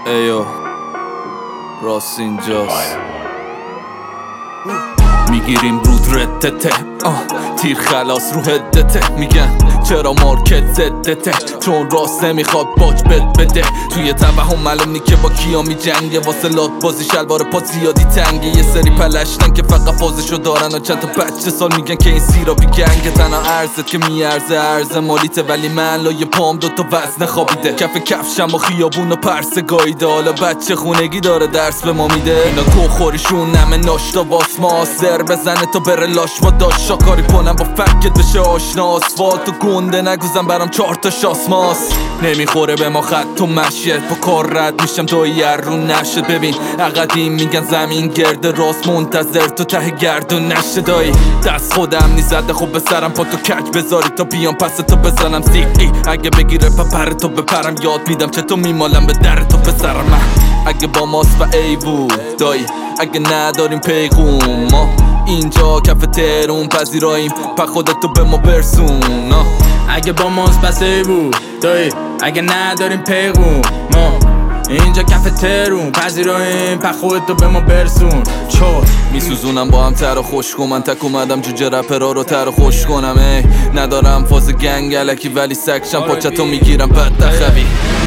ایو راست اینجاست میگیریم رود ردته تیر خلاص رو هدته میگن چرا مارکت زدته چون راست نمیخواد باج بده توی توهم معلوم نی که با کیا میجنگه واسه لات بازی شلوار پا زیادی تنگه یه سری پلشتن که فقط فازشو دارن و چند تا بچه سال میگن که این سیرابی گنگه تنها ارزت که میارزه ارز مالیته ولی من لای پام دوتا وزن خوابیده کف کفشم با خیابون و پرسه گاییده حالا بچه خونگی داره درس به ما میده اینا کوخوریشون نمه ناشتا واسماس زر بزنه تا بره لاش و داشت شاکاری کنم با فکت بشه آشنا آسفالت و گنده نگوزم برام 4 تا شاسماس نمیخوره به ما خط و مشیت با کار رد میشم دایی رو نشد ببین اقدیم میگن زمین گرده راست منتظر تو ته گردون نشه دایی دست خودم نیزده خوب به سرم پا تو کج بذاری تا بیام پس تو بزنم سیقی اگه بگیره پپر تو بپرم یاد میدم چطور میمالم به در تو پسرم اگه با ماست و ایوو دایی اگه نداریم پیغوم ما اینجا کف ترون پذیراییم په خودتو به ما برسون اگه با ماست پس ایوو دایی اگه نداریم پیغوم ما اینجا کف ترون پذیراییم په خودتو به ما برسون چو میسوزونم با هم تر و خشک من تک اومدم جوجه رپرا رو تر و خوش کنم ندارم فاز گنگ الکی ولی سکشم پاچتو میگیرم بد دخوی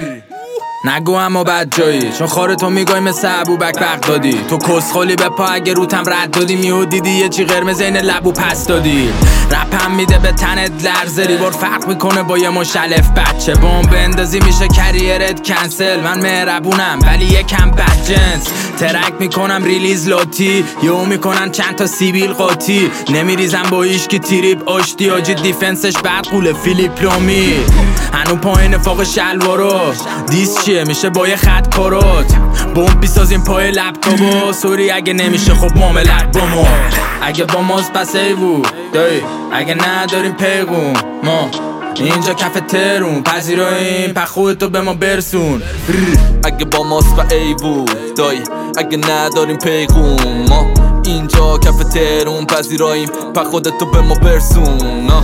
نگو اما بد جایی چون خارتو میگای مثل ابوبکر بغدادی تو کسخولی به پا اگه روتم رد دادی میو دیدی یه چی قرمز این لبو پس دادی رپم میده به تنت لرزه ریبار فرق میکنه با یه مشلف بچه بمب بندازی میشه کریرت کنسل من مهربونم ولی یکم بد جنس ترک میکنم ریلیز لاتی یهو میکنن چند تا سیبیل قاطی نمیریزم با ایشکی تریپ آشتی آجی دیفنسش بعد قوله فیلیپ لامی هنو پایین فوق شلوارو دیس چیه میشه با یه خط کارات بمب بیسازیم پای لپتاپو سوری اگه نمیشه خب معاملت با ما اگه با ماست پس ایوو دایی اگه نداریم پیغوم ما اینجا کف ترون پذیراییم په خودتو به ما برسون اگه با ماست و ایوو دایی اگه نداریم پیغوم ما اینجا کف ترون پذیراییم په خودتو به ما برسون